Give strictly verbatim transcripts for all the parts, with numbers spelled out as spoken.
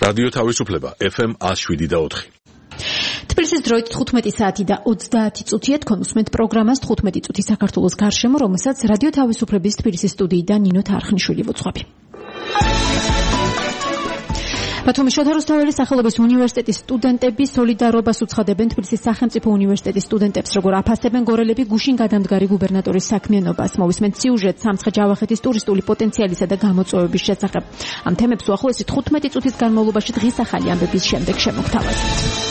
რადიო თავისუფლება ეფ ემ one oh seven და four. თბილისის დროით თხუთმეტი საათი და ოცდაათი წუთია თქვენ უსმენთ პროგრამას თხუთმეტი წუთი საქართველოს გარშემო, რომელსაც რადიო თავისუფლების თბილისის სტუდიიდან ნინო თარხნიშვილი ვუძღვები. ბათუმის შოთა რუსთაველის სახელობის უნივერსიტეტის სტუდენტები სოლიდარობას უცხადებენ თბილისის სახელმწიფო უნივერსიტეტის სტუდენტებს, როგორ აფასებენ გორელები გუშინ გადამდგარი გუბერნატორის საქმიანობას. მოვისმენთ სიუჟეტს სამცხე ჯავახეთის ტურისტული პოტენციალისა და გამოწვევების შესახებ. ამ თემებს უახლოესი თხუთმეტი წუთის განმავლობაში დღის ახალი ამბების შემდეგ შემოგთავაზებთ.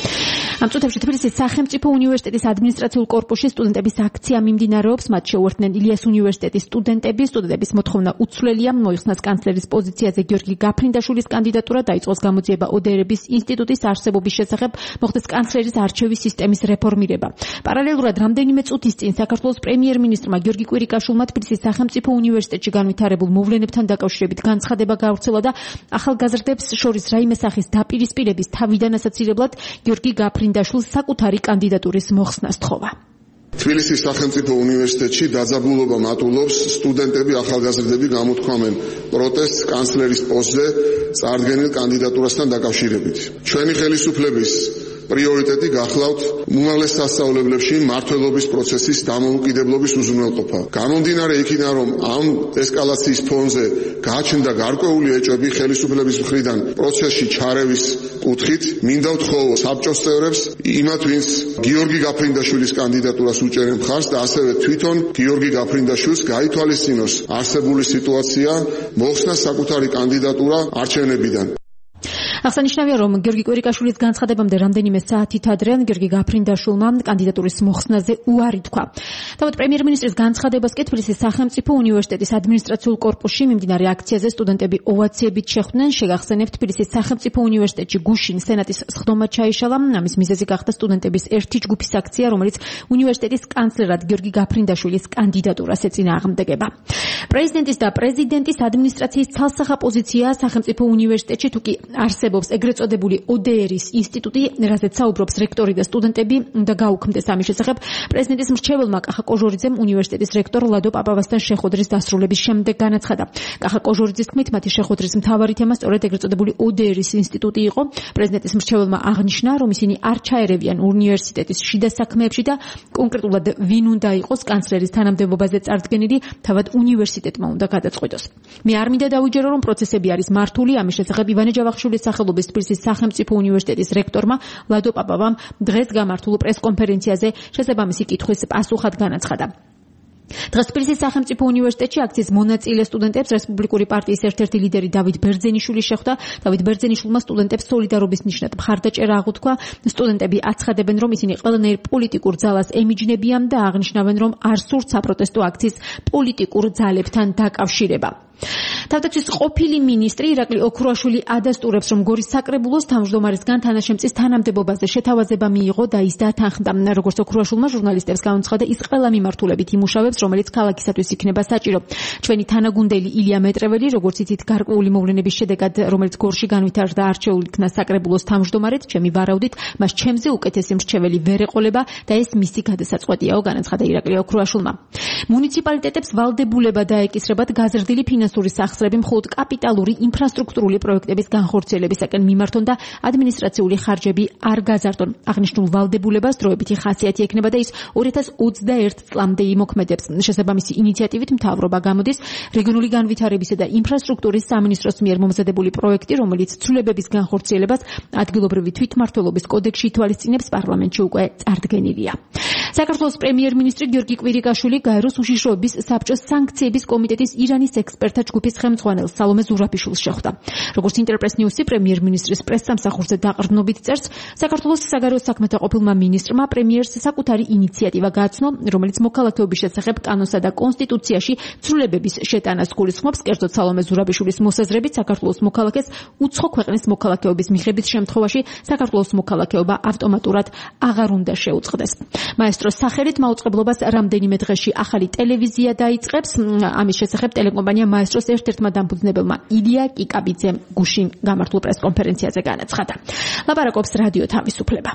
ამ წუთებში თბილისის სახელმწიფო უნივერსიტეტის ადმინისტრაციულ კორპუსში სტუდენტების აქცია მიმდინარეობს. მათ შეუერთდნენ ილიას უნივერსიტეტის სტუდენტები. სტუდენტების მოთხოვნა უცვლელია მოიხსნას კანცლერის პოზიციაზე გიორგი გაფრინდაშვილის კანდიდატურა, დაიწყოს გამოძიება ო დე ერების ინსტიტუტის არსებობის შესახებ, მოხდეს კანცლერის არჩევის სისტემის რეფორმირება. პარალელურად რამდენიმე წუთის წინ საქართველოს პრემიერ-მინისტრმა გიორგი კვირიკაშვილმა თბილისის სახელმწიფო უნივერსიტეტში განვითარებულ მოვლენებთან დაკავშირებით განცხადება გავრცელა და ახალგაზრდებს შორის რაიმე სახის დაპირისპირების თავიდან ასაცილებლად გიორგი გაფრინდაშვილს დაშვილ საკუთარი კანდიდატურის მოხსნას თხოვა. თბილისის სახელმწიფო უნივერსიტეტში დაძაბულობა მატულობს სტუდენტები, ახალგაზრდები გამოთქვამენ პროტესტს კანცლერის პოსტზე წარდგენილ კანდიდატურასთან დაკავშირებით. ჩვენი ხელისუფლების პრიორიტეტი გახლავთ უმაღლეს სასწავლებლებში მმართველობის პროცესის დამოუკიდებლობის უზრუნველყოფა. გამომდინარე იქიდან, რომ ამ ესკალაციის ფონზე გააჩნდა გარკვეული ეჭვები ხელისუფლების მხრიდან პროცესში ჩარევის კუთხით, მინდა ვთხოვო საბჭოს წევრებს, იმათ ვინც გიორგი გაფრინდაშვილის კანდიდატურას უჭერენ მხარს და ასევე თვითონ გიორგი გაფრინდაშვილს გაითვალისწინოს არსებული სიტუაცია, მოხსნას საკუთარი კანდიდატურა არჩევნებიდან. აღსანიშნავია, რომ გიორგი კვირიკაშვილის განცხადებამდე რამდენიმე საათით ადრე გიორგი გაფრინდაშვილმა კანდიდატურის მოხსნაზე უარი თქვა. თავად პრემიერ-მინისტრის განცხადებას კი თბილისის სახელმწიფო უნივერსიტეტის ადმინისტრაციულ კორპუსში მიმდინარე აქციაზე სტუდენტები ოვაციებით შეხვდნენ. შეგახსენებთ, თბილისის სახელმწიფო უნივერსიტეტში გუშინ სენატის სხდომა ჩაიშალა. ამის მიზეზი გახდა სტუდენტების ერთი ჯგუფის აქცია, რომელიც უნივერსიტეტის კანცლერად გიორგი გაფრინდაშვილის კანდიდატურას ეწინააღმდეგება. პრეზიდენტის და პრეზიდენტის ადმინისტრაციის ცალსახა პოზიციაა სახელმწიფო უნივერსიტეტში, თუკი არსებობს ეგრეთ წოდებული ო დე ერის ინსტიტუტი, რაზეც საუბრობს რექტორი და სტუდენტები, და გაუქმდეს ამის შესახებ პრეზიდენტის მრჩეველმა კახა კოჟორიძემ უნივერსიტეტის რექტორ ლადო პაპავასთან შეხვედრის დასრულების შემდეგ განაცხადა. კახა კოჟორიძის თქმით, მათი შეხვედრის მთავარი თემა სწორედ ეგრეთ წოდებული ო დე ერის ინსტიტუტი იყო. პრეზიდენტის მრჩეველმა აღნიშნა, რომ ისინი არ ჩაერევიან უნივერსიტეტის შიდა საქმეებში და კონკრეტულად ვინ უნდა იყოს კანცლერის თანამდებობაზე წარდგენილი, თავად უნივერსიტეტმა უნდა გადაწყვიტოს. მე არ მინდა დავიჯერო, რომ პროცესები არის მართული. ამის შესახებ ივანე ჯავახიშვილის სახელობის თბილისის სახელმწიფო უნივერსიტეტის რექტორმა ლადო პაპავამ დღეს გამართულ პრესკონფერენციაზე შესაბამისი კითხვის პასუხად განაცხადა. დღეს თბილისის სახელმწიფო უნივერსიტეტში აქციის მონაწილე სტუდენტებს რესპუბლიკური პარტიის ერთ-ერთი ლიდერი დავით ბერძენიშვილი შეხვდა. დავით ბერძენიშვილმა სტუდენტებს სოლიდარობის ნიშნად მხარდაჭერა აღუთქვა. სტუდენტები აცხადებენ, რომ ისინი ყველანაირ პოლიტიკურ ძალას ემიჯნებიან და აღნიშნავენ, რომ არ სურთ საპროტესტო აქციის პოლიტიკურ ძალებთან დაკავშირება. თავდაცვის ყოფილი მინისტრი ირაკლი ოქრუაშვილი ადასტურებს, რომ გორის საკრებულოს თავმჯდომარისგან თანაშემწის თანამდებობაზე შეთავაზება მიიღო და ის დათანხმდა. როგორც ოქრუაშვილმა ჟურნალისტებს განაცხადა, ის ყველა მიმართულებით იმუშავებს, რომელიც ქალაქისათვის იქნება საჭირო. ჩვენი თანაგუნდელი ილია მეტრეველი, როგორც იცით, გარკვეული მოვლენების შედეგად, რომელიც გორში განვითარდა, არჩეულ იქნა საკრებულოს თავმჯდომარედ, ჩემი ვარაუდით, მას ჩემზე უკეთესი მრჩეველი ვერ ეყოლება და ეს მისი გადასაწყვეტიაო, განაცხადა ირაკლი ოქრუაშვილმა. მუნიციპალიტეტებს ვალდებულება დაეკისრებათ გაზრდილი ფინანსური სახსრები მხოლოდ კაპიტალური ინფრასტრუქტურული პროექტების განხორციელებისაკენ მიმართონ და ადმინისტრაციული ხარჯები არ გაზარდონ. აღნიშნულ ვალდებულებას დროებითი ხასიათი ექნება და ის ორი ათას ოცდაერთი წლამდე იმოქმედებს. შესაბამისი ინიციატივით მთავრობა გამოდის რეგიონული განვითარებისა და ინფრასტრუქტურის სამინისტროს მიერ მომზადებული პროექტი, რომელიც ცვლილებების განხორციელებას ადგილობრივი თვითმმართველობის კოდექსში ითვალისწინებს, პარლამენტში უკვე წარდგენილია. საქართველოს პრემიერ-მინისტრი გიორგი კვირიკაშვილი გაეროს უშიშროების საბჭოს სანქციების კომიტეტის ირანის ექსპერტთა ჯგუფის ხელმძღვანელს სალომე ზურაბიშვილს შეხვდა. როგორც ინტერპრეს ნიუსი პრემიერ-მინისტრის პრესსამსახურზე დაყრდნობით წერს, საქართველოს საგარეო საქმეთა ყოფილმა მინისტრმა პრემიერს საკუთარი ინიციატივა გააცნო, რომელიც მოქალაქეობის შესახებ კანონსა და კონსტიტუციაში ცვლილებების შეტანას გულისხმობს. კერძოდ სალომე ზურაბიშვილის მოსაზრებით, საქართველოს მოქალაქეს უცხო ქვეყნის მოქალაქეობის მიღების შემთხვევაში საქართველოს მოქალაქეობა ავტომატურად აღარ უნდა შეუწყდეს. მაესტროს სახელით მაუწყებლობას რამდენიმე დღეში ახალი ტელევიზია დაიწყებს. ამის შესახებ ტელეკომპანია მაესტროს ერთ-ერთმა დამფუძნებელმა ილია კიკაბიძემ გუშინ გამართულ პრესკონფერენციაზე განაცხადა. ლაპარაკობს რადიო თავისუფლება.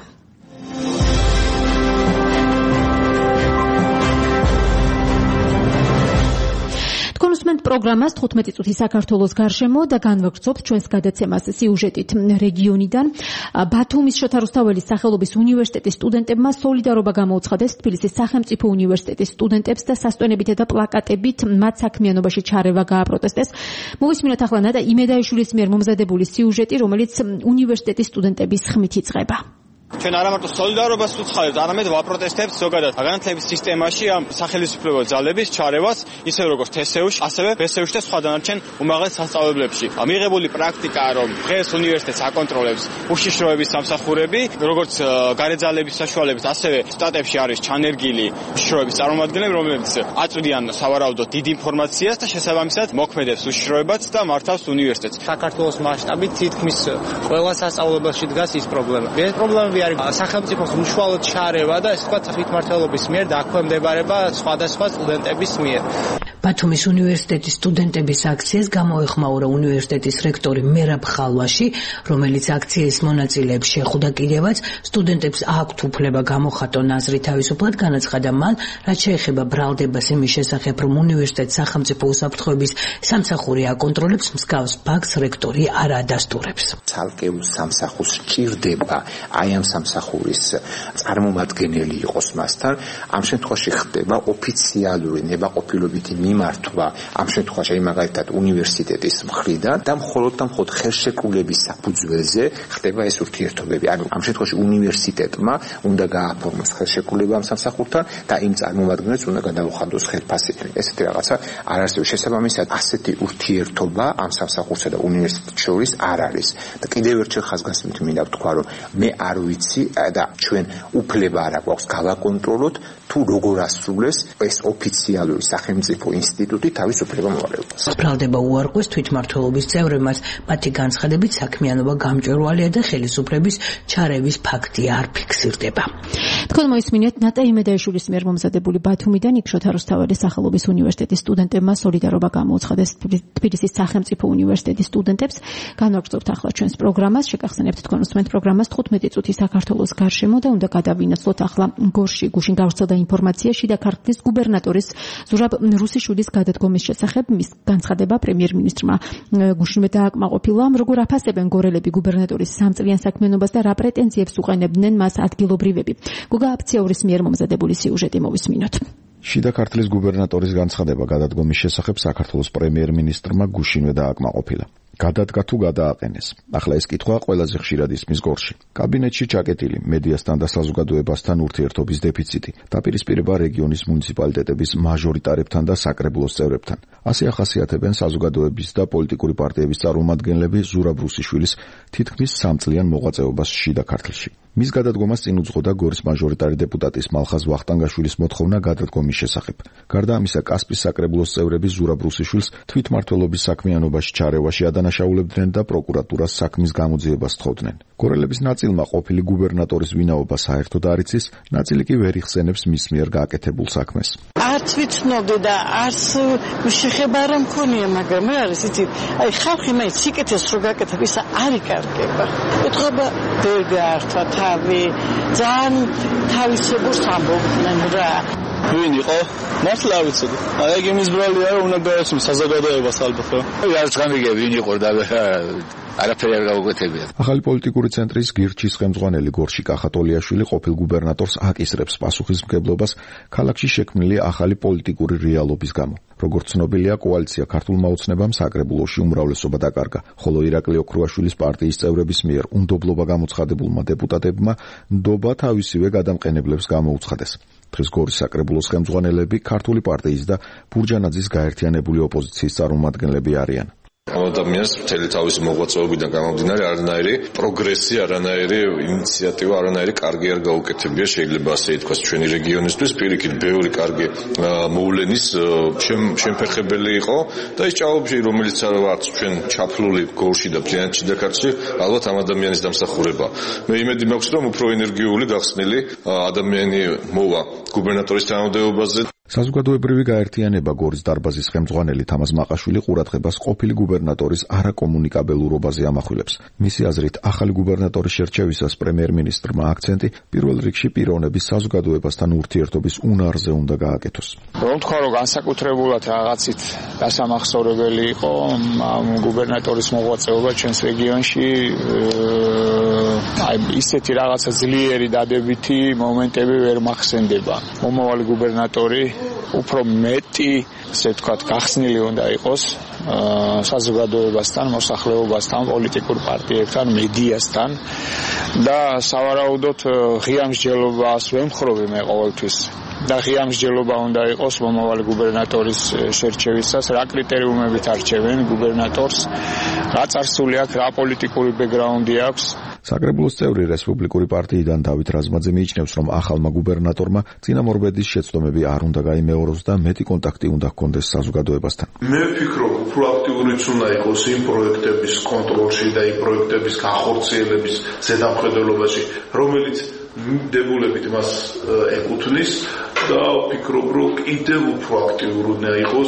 პროგრამას თხუთმეტი წუთი საქართველოს გარშემო და განვაგრძობთ ჩვენს გადაცემას სიუჟეტით რეგიონიდან. ბათუმის შოთა რუსთაველის სახელობის უნივერსიტეტის სტუდენტებმა სოლიდარობა გამოუცხადეს თბილისის სახელმწიფო უნივერსიტეტის სტუდენტებს და სასტვენებითა და პლაკატებით მათ საქმიანობაში ჩარევა გააპროტესტეს. მოვისმინოთ ახლა ნატა იმედაიშვილის მიერ მომზადებული სიუჟეტი, რომელიც უნივერსიტეტის სტუდენტების ხმით იწყება. ჩვენ არა მარტო სოლიდარობას ვუცხადებთ, არამედ ვაპროტესტებთ ზოგადად განათლების სისტემაში ამ სახელმწიფო ძალების ჩარევას, ისე როგორც თესეუში, ასევე ბესეუში და სხვა დანარჩენ უმაღლეს სასწავლებლებში. მიღებული პრაქტიკა, რომ დღეს უნივერსიტეტს აკონტროლებს უშიშროების სამსახურები, როგორც გარეძალების საშუალებით, ასევე სტატებში არის ჩანერგილი უშიშროების წარმომადგენლები, რომლებიც აწვდიან სავარაუდოდ დიდ ინფორმაციას და შესაბამისად მოქმედებს უშიშროებაც და მართავს უნივერსიტეტს. საქართველოს მასშტაბით თითქმის ყველა სასწავლებელში დგას ის პრობლემა. ეს პრობლემები სახელმწიფოს უშუალოდ ჩარევა და ეს თქვა თვითმმართველობის მიერ დაქვემდებარება სხვადასხვა სტუდენტების მიერ. ბათუმის უნივერსიტეტის სტუდენტების აქციას გამოეხმაურა უნივერსიტეტის რექტორი მერაბ ხალვაში, რომელიც აქციის მონაწილეებს შეხვდა კიდევაც სტუდენტებს აქვთ უფლება გამოხატონ აზრი თავისუფლად, განაცხადა მან, რაც შეეხება ბრალდებას იმის შესახებ, რომ უნივერსიტეტს სახელმწიფო უსაფრთხოების სამსახური აკონტროლებს, მსგავს ფაქტს რექტორი არ ადასტურებს. ცალკეულ სამსახურს სჭირდება აი ამ სამსახურის წარმომადგენელი იყოს მასთან, ამ შემთხვევაში ხდება ოფიციალური ნებაყოფილობითი მიმართვა, ამ შემთხვევაში აი მაგალითად უნივერსიტეტის მხრიდან და მხოლოდ და მხოლოდ ხელშეკრულების საფუძველზე ხდება ეს ურთიერთობები. ანუ ამ შემთხვევაში უნივერსიტეტმა უნდა გააფორმოს ხელშეკრულება ამ სამსახურთან და იმ წარმომადგენელს უნდა გადაუხადოს ხელფასი. ესეთი რაღაცა არ არსებობს. შესაბამისად, ასეთი ურთიერთობა ამ სამსახურსა და უნივერსიტეტს შორის არ არის. და კიდევ ერთხელ ხაზგასმით მინდა ვთქვა, რომ მე არ ვიცი და ჩვენ უფლება არ აქვს გავაკონტროლოთ თუ როგორ ასრულეს ეს ოფიციალური სახელმწიფო ინსტიტუტი თავის უფლებამოვალეობას. ბრალდება უარყვეს თვითმმართველობის წევრებმაც, მათი განცხადებით საქმიანობა გამჭვირვალეა და ხელისუფლების ჩარევის ფაქტი არ ფიქსირდება. თქვენ მოისმინეთ ნატა იმედაიშვილის მიერ მომზადებული ბათუმიდან იქ შოთა რუსთაველის სახელობის უნივერსიტეტის სტუდენტებმა სოლიდარობა გამოუცხადეს თბილისის სახელმწიფო უნივერსიტეტის სტუდენტებს. განვაგრძობთ ახლა ჩვენს პროგრამას, შეგახსენებთ თქვენ უსმენთ პროგრამას თხუთმეტი წუთი საქართველოს გარშემო და უნდა გადავინაცვლოთ ახლა გორში გუშინ გავრცელდა ინფორმაცია შიდა ქართლის გუბერნატორის ზურაბ რუსიშვილის გადადგომის შესახებ. მის განცხადება პრემიერ-მინისტრმა გუშინვე დააკმაყოფილა. როგორ აფასებენ გორელები გუბერნატორის სამწლიან საქმიანობას და რა პრეტენზიებს უყენებდნენ მას ადგილობრივები? გუგა აფციორის მიერ მომზადებული სიუჟეტი მოვისმინოთ. შიდა ქართლის გუბერნატორის განცხადება გადადგომის შესახებ საქართველოს პრემიერ-მინისტრმა გუშინვე დააკმაყოფილა. გადადგა თუ გადააყენეს. ახლა ეს კითხვა ყველაზე ხშირად ისმის გორში. კაბინეტში ჩაკეტილი მედიასთან და საზოგადოებასთან ურთიერთობის დეფიციტი, დაპირისპირება რეგიონის მუნიციპალიტეტების მაჟორიტარებთან და საკრებულოს წევრებთან. ასე ახასიათებენ საზოგადოების და პოლიტიკური პარტიების წარმომადგენლები ზურაბ რუსიშვილის თითქმის სამწლიან მოღვაწეობას შიდა ქართლში. მის გადადგომას წინ უძღოდა გორის მაჟორიტარი დეპუტატის მალხაზ ვახტანგაშვილის მოთხოვნა გადადგომის შესახებ. გარდა ამისა, კასპის საკრებულოს წევრები ზურაბ რუსიშვილს თვითმმართველობის საქმიანობაში ჩარევაში ადანაშაულებდნენ და პროკურატურას საქმის გამოძიებას თხოვდნენ. გორელების ნაწილმა ყოფილი გუბერნატორის ვინაობა საერთოდ არ იცის, ნაწილი კი ვერ იხსენებს მის მიერ გაკეთებულ საქმეს. არც ვიცნობდი და არც შეხება არ მქონია, მაგრამ რა არის იცით, აი ხალხი მაინც სიკეთეს რო გაკეთებ, ისა არ იკარგება. ეთქობა ვერ გაართვა თავი, ძალიან თავისებურს ამბობდნენ რა. ვინ იყო? მართლა არ ვიცოდი. აი ეგ იმის ბრალია, რომ უნდა გაეცნო საზოგადოებას ალბათ რა. არც გამიგე ვინ იყო და არაფერი არ გავუკვეთებია. ახალი პოლიტიკური ცენტრის გირჩის ხელმძღვანელი გორში კახატოლიაშვილი ყოფილ გუბერნატორს აკისრებს პასუხისმგებლობას ქალაქში შექმნილი ახალი პოლიტიკური რეალობის გამო. როგორც ცნობილია, კოალიცია ქართულმა ოცნებამ საკრებულოში უმრავლესობა დაკარგა, ხოლო ირაკლი ოქრუაშვილის პარტიის წევრების მიერ უნდობლობა გამოცხადებულმა დეპუტატებმა ნდობა თავისივე გადამყენებლებს გამოუცხადეს. დღეს გორის საკრებულოს ხელმძღვანელები ქართული პარტიის და ბურჯანაძის გაერთიანებული ოპოზიციის წარმომადგენლები არიან. ადამიანს მთელი თავისი მოღვაწეობიდან გამომდინარე არანაირი პროგრესი, არანაირი ინიციატივა, არანაირი კარგი არ გაუკეთებია, შეიძლება ასე ითქვას, ჩვენი რეგიონისთვის. პირიქით, ბევრი კარგი მოვლენის შემფერხებელი იყო და ის ჭაობში, რომელიც არც ჩვენ ჩაფლული გორში და მთლიანად შიდა ქართლში, ალბათ ამ ადამიანის დამსახურება. მე იმედი მაქვს, რომ უფრო ენერგიული, გახსნილი ადამიანი მოვა გუბერნატორის თანამდებობაზე. საზოგადოებრივი გაერთიანება გორის დარბაზის ხელმძღვანელი თამაზ მაყაშვილი ყურადღებას ყოფილი გუბერნატორის არაკომუნიკაბელურობაზე ამახვილებს. მისი აზრით, ახალი გუბერნატორის შერჩევისას პრემიერ-მინისტრმა აქცენტი პირველ რიგში პიროვნების საზოგადოებასთან ურთიერთობის უნარზე უნდა გააკეთოს. რომ თქვა, რომ განსაკუთრებულად რაღაცით დასამახსოვრებელი იყო ამ გუბერნატორის მოღვაწეობა ჩვენს რეგიონში, აი ისეთი რაღაცა ძლიერი დადებითი მომენტები ვერ მახსენდება. მომავალი გუბერნატორი უფრო მეტი, ასე ვთქვათ, გახსნილი უნდა იყოს საზოგადოებასთან, მოსახლეობასთან, პოლიტიკურ პარტიებთან, მედიასთან და სავარაუდოდ ღია მსჯელობას ვემხრობი მე ყოველთვის. და ღია მსჯელობა უნდა იყოს მომავალი გუბერნატორის შერჩევისას, რა კრიტერიუმებით არჩევენ გუბერნატორს, რა წარსული აქვს, რა პოლიტიკური ბექგრაუნდი აქვს. საკრებულოს წევრი რესპუბლიკური პარტიიდან დავით რაზმაძე მიიჩნევს, რომ ახალმა გუბერნატორმა წინამორბედის შეცდომები არ უნდა გაიმეოროს და მეტი კონტაქტი უნდა ჰქონდეს საზოგადოებასთან. მე ვფიქრობ, უფრო აქტიურიც უნდა იყოს იმ პროექტების კონტროლში და იმ პროექტების განხორციელების ზედამხედველობაში, რომელიც დებულებით მას ეკუთვნის და ვფიქრობ, რომ კიდევ უფრო აქტიური უნდა იყოს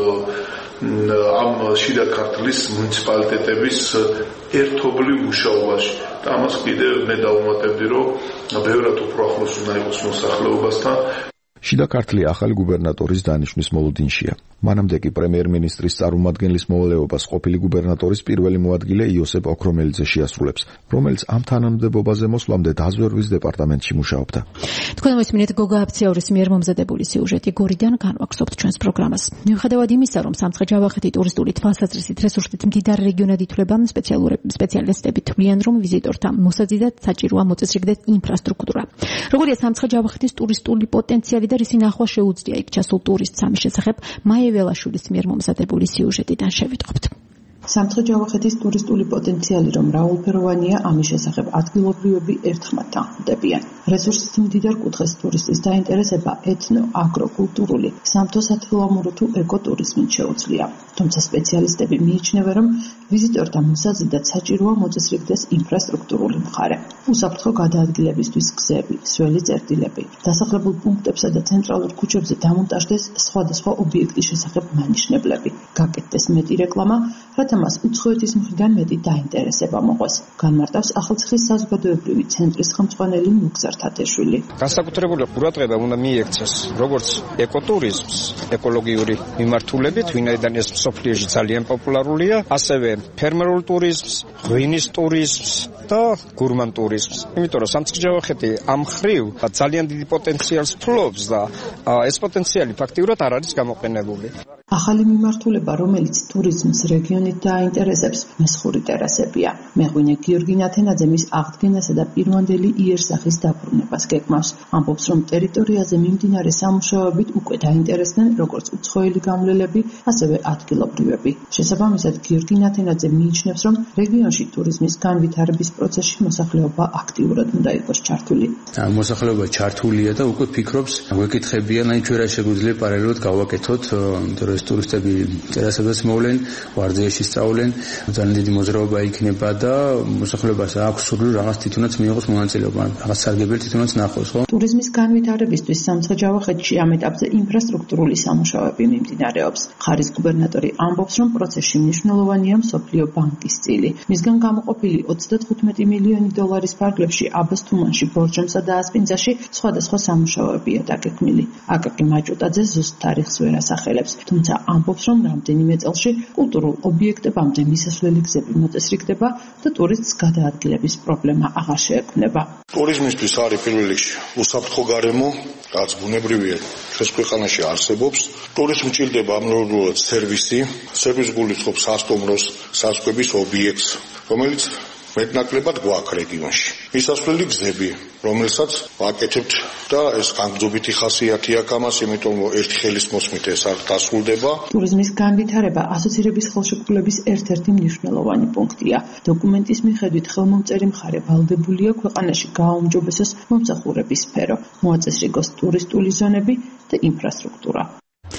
ამ შიდა ქართლის მუნიციპალიტეტების ერთობლივ მუშაობაში. და ამას კიდევ მე დავუმატებდი, რომ ბევრად უფრო ახლოს უნდა იყოს მოსახლეობასთან. შიდა ქართლი ახალი გუბერნატორის დანიშვნის მოლოდინშია. მანამდე კი პრემიერ-მინისტრის წარმომადგენლის მოვალეობას ყოფილი გუბერნატორის პირველი მოადგილე იოსებ ოქრომელიძე შეასრულებს, რომელიც ამ თანამდებობაზე მოსვლამდე დაზვერვის დეპარტამენტში მუშაობდა. თქვენ მოსმინეთ გოგა აფციაურის მიერ მომზადებული სიუჟეტი გორიდან განვაგრძობთ ჩვენს პროგრამას. მიუხედავად იმისა, რომ სამცხე-ჯავახეთი ტურისტული თვალსაზრისით რესურსებით მდიდარი რეგიონად ითვლება, სპეციალისტები თვლიან, რომ ვიზიტორთა მოსაძიდად საჭიროა მოწესრიგდეს ინფრასტრუქტურა. როგორია სამცხე-ჯავახეთის ტურისტული პოტენციალი და რისი ნახვა შეუძლია იქ ჩასულ ტურისტს ამის შესახებ მაია ველაშვილის მიერ მომზადებული სიუჟეტიდან შევიტყობთ. სამცხე-ჯავახეთის ტურისტული პოტენციალი რომ მრავალფეროვანია, ამის შესახებ ადგილობრივები ერთხმად თანხმდებიან. რესურსით მდიდარ კუთხეს ტურისტის დაინტერესება ეთნო-აგროკულტურული, სამთო-სათხილამურო თუ ეკოტურიზმით შეუძლია. თუმცა სპეციალისტები მიიჩნევენ, რომ ვიზიტორთა მოსაძიდად საჭიროა მოწესრიგდეს ინფრასტრუქტურული მხარე. უსაფრთხო გადაადგილებისთვის გზები, სველი წერტილები, დასახლებულ პუნქტებსა და ცენტრალურ ქუჩებზე დამონტაჟდეს სხვადასხვა ობიექტის შესახებ მანიშნებლები, გაკეთდეს მეტი რეკლამა, რათა მას უცხოეთის მხრიდან მეტი დაინტერესება მოყვეს. განმარტავს ახალციხის საზოგადოებრივი ცენტრის ხელმძღვანელი ნუგზარ თათეშვილი. განსაკუთრებული ყურადღება უნდა მიექცეს როგორც ეკოტურიზმს, ეკოლოგიური მიმართულებით, ვინაიდან ეს მსოფლიოში ძალიან პოპულარულია, ასევე ფერმერულ ტურიზმს, ღვინის ტურიზმს და გურმან ტურიზმს. იმიტომ რომ სამცხე-ჯავახეთი ამ მხრივ ძალიან დიდი პოტენციალს ფლობს და ეს პოტენციალი ფაქტიურად არ არის გამოყენებული. ახალი მიმართულება, რომელიც ტურიზმს რეგიონით დააინტერესებს, მესხური ტერასებია. მეღვინე გიორგი ნათენაძე მის აღდგენასა და პირვანდელი იერსახის დაბრუნებას გეგმავს. ამბობს, რომ ტერიტორიაზე მიმდინარე სამუშაოებით უკვე დაინტერესდნენ როგორც უცხოელი გამლელები, ასევე ადგილობრივები. შესაბამისად, გიორგი ნათენაძე მიიჩნევს, რომ რეგიონში ტურიზმის განვითარების პროცესში მოსახლეობა აქტიურად უნდა იყოს ჩართული. მოსახლეობა ჩართულია და უკვე ფიქრობს, გვეკითხებიან, აი ჩვენ რა შეგვიძლია პარალელურად გავაკეთოთ, იმიტომ რომ ტურისტები ტერასებსაც მოვლენ, ვარძიაში სწავლენ, ძალიან დიდი მოძრაობა იქნება და მოსახლეობას აქვს სურვილი რაღაც თვითონაც მიიღოს მონაწილეობა, რაღაც სარგებელი თვითონაც ნახოს, ხო? ტურიზმის განვითარებისთვის სამცხე-ჯავახეთში ამ ეტაპზე ინფრასტრუქტურული სამუშაოები მიმდინარეობს. ხარის გუბერნატორი ამბობს, რომ პროცესში მნიშვნელოვანია მსოფლიო ბანკის წილი. მისგან გამოყოფილი ოცდათხუთმეტი მილიონი დოლარის ფარგლებში აბას თუმანში, ბორჯომსა და ასპინძაში სხვადასხვა სამუშაოებია დაგეგმილი. აკაკი მაჭუტაძე ზუსტ თარიღს ვერ ასახელებს, თუმცა ამბობს, რომ რამდენიმე წელში კულტურულ ობიექტებამდე მისასვლელი გზები მოწესრიგდება და ტურისტს გადაადგილების პრობლემა აღარ შეექმნება. ტურიზმისთვის არის პირველ რიგში უსაფრთხო გარემო, რაც ბუნებრივია ჩვენს ქვეყანაში არსებობს. ტურისტს მჭირდება ამრავლად სერვისი, სერვისი გულისხმობს სასტუმროს, საზღვრების ობიექტს, რომელიც მეტნაკლებად გვაქვს რეგიონში. მისასვლელი გზები, რომელსაც ვაკეთებთ და ეს განგრძობითი ხასიათი აქვს ამას, იმიტომ რომ ერთი ხელის მოსმით ეს არ დასრულდება. ტურიზმის განვითარება ასოცირების ხელშეკრულების ერთ-ერთი მნიშვნელოვანი პუნქტია. დოკუმენტის მიხედვით ხელმომწერი მხარე ვალდებულია ქვეყანაში გააუმჯობესოს მომსახურების სფერო, მოაწესრიგოს ტურისტული ზონები და ინფრასტრუქტურა.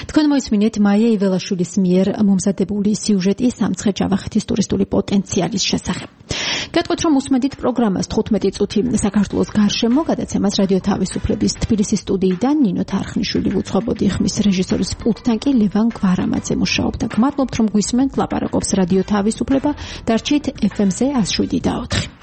თქვენ მოისმინეთ მაია იველაშვილის მიერ მომზადებული სიუჟეტი სამცხე-ჯავახეთის ტურისტული პოტენციალის შესახებ. გეტყვით, რომ უსმენთ პროგრამას თხუთმეტი წუთი საქართველოს გარშემო, გადაცემას რადიო თავისუფლების თბილისის სტუდიიდან ნინო თარხნიშვილი უძღვებოდი, ხმის რეჟისორის პულტთან კი ლევან გვარამაძე მუშაობდა. გმადლობთ, რომ გვისმენთ, ლაპარაკობს რადიო თავისუფლება, დარჩით ეფ ემ-ზე ათს შვიდი და ოთხი.